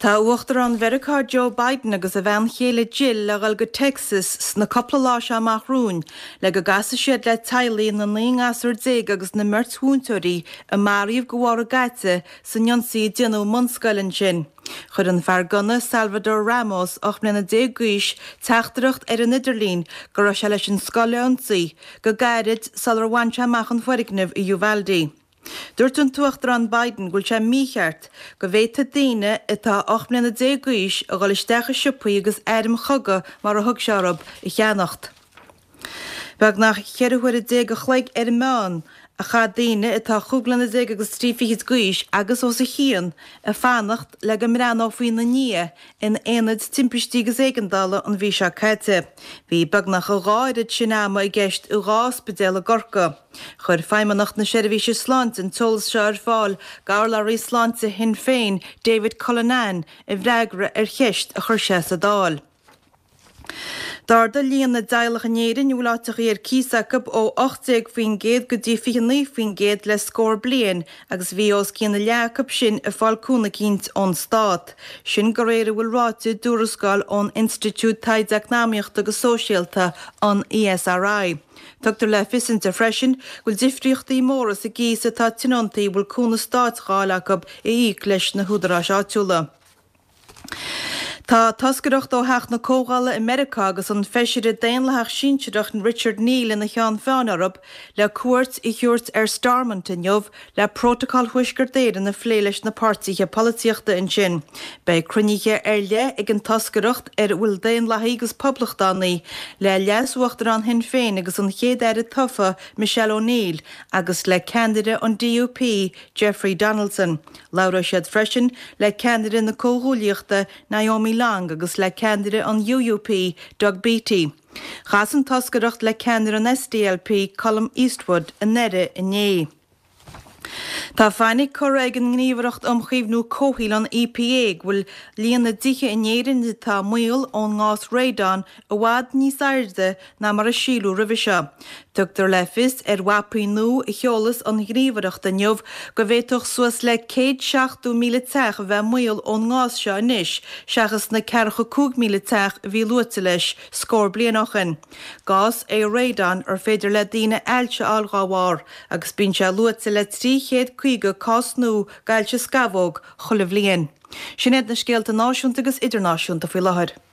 Tá uachtar an Vericá Joe Biden agus a bhean chéile Jill le gal go Texas sna coppla lá se amachrún le go gasa siad le tailí na líongasar déag agus na mertúntúirí a maríomh go bhhar a gaite san Jonsaí déanú munscoilin sin. Chud an fear gunna Salvador Ramos 8 guis teachtareacht ar an Idirlín go raibh se leis an scoile Jonsaí go gairid sal ar bhaint amach an foiricnimh i Uvalde. Dúirt an tuachtar an Biden gúil sé mícheart go bhéta daoine atá 8 guis a gáil isteach sipaí agus éirim chuga mar a thug searab i cheannacht. Beag nach cheirhuiir a go chléig ar meán a cha daoine atá chúglan agus trífiid guis agus ó sa chéan a fannacht le go mrán á faoin na ní in éad timpistí agus éigeandála an bhí se caite. Bhí beag nach a ráirid sinnáma i gceist u ráspedéal a gorca. Chur feimanacht na seirbhíse sláint an tolas se ar fáil garlaí sláinte hin féin David Cullinane i bhreagra ar cheist a chur sé sa dáil. Dar de líon na dailech an éirin úláteach ar císacab ó 80 faoin géad go dtí 9 faoin géad le scór bliain agus bhí os cíanna leacab sin a fáilcúna cínt ón stát. Sin go réir bhfuil ráte dúrascáil ón Institút Taideachnáíocht agus Sóisialta an ESRI. Tugtar le fisinta freisin bhfuil difriochtaí móras a gís atá tinontaí bhfuil cúna stáitsáilacab i leis na húdarrás áitiúla. Tá tascaireacht ó heach na cógála America agus an feisiir a déanlaach sinseach an Richard Neal in na chean fánarab le cuairt i thuirt ar Starmont in jobh le protocol huisgur déir na phléiles na pártaithe políochta in sin. Bei cruníthe ar le ag an tascaireacht ar bhfuil déanlaithe agus poblachtánaí le leasúachtar an hin féin agus an chéad ar a tufa Michelle O'Neill agus le candidate an DUP Jeffrey Donaldson. Laura siad freisin le candidate na cóthúlaíochta Naomi Lang agus le candidate an UUP Doug Beattie. Chas an tascaireacht le candidate an SDLP Colm Eastwood a nede inné. Tá feinnig choraig an gníomhaireacht amchaomhnú cóthail an EPA bhfuil líon na dithe inéirin tá muil ón ngás réadán a bhád níos airde ná mar a sílú ribhise. Tugtar le fis ar wapaí nó i cheolas an gníomhaireacht an jobh go bhhéitoch suas le 170 míle teach a bheith muil ón ngás seo inis, seachas na 45 míle teach a bhí luata leis scór blianachan. Gás é réadán ar féidir le daoine ailte algáhhar agus bíonn se luata le 300 cásnú gaiilte scabhóg chola bhliain. Sin na scéalta náisiúnta agus idirnáisiúnta faoi láthair.